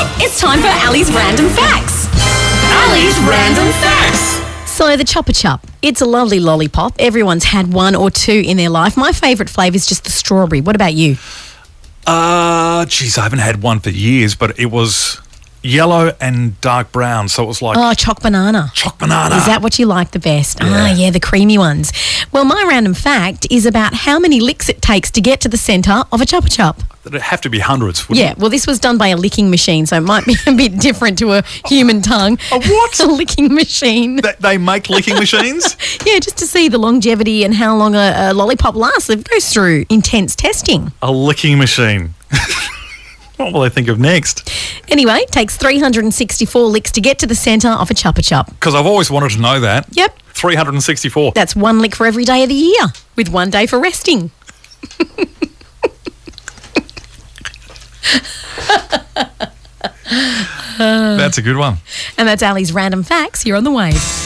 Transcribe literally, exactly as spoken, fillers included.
Chop. It's time for Ali's Random Facts. Ali's Random Facts. So the Chupa Chup, it's a lovely lollipop. Everyone's had one or two in their life. My favourite flavour is just the strawberry. What about you? Uh, geez, I haven't had one for years, but it was yellow and dark brown, so it was like Oh, choc banana. choc banana. Is that what you like the best? Yeah. Ah, yeah, the creamy ones. Well, my random fact is about how many licks it takes to get to the centre of a Chupa Chup. It'd have to be hundreds, wouldn't Yeah, it? well, this was done by a licking machine, so it might be a bit different to a human tongue. A what? A licking machine. They, they make licking machines? Yeah, just to see the longevity and how long a, a lollipop lasts. It goes through intense testing. A licking machine. What will they think of next? Anyway, it takes three hundred sixty-four licks to get to the centre of a Chupa Chup. Because I've always wanted to know that. Yep. three hundred sixty-four. That's one lick for every day of the year, with one day for resting. That's a good one. And that's Ali's Random Facts here on The Wave.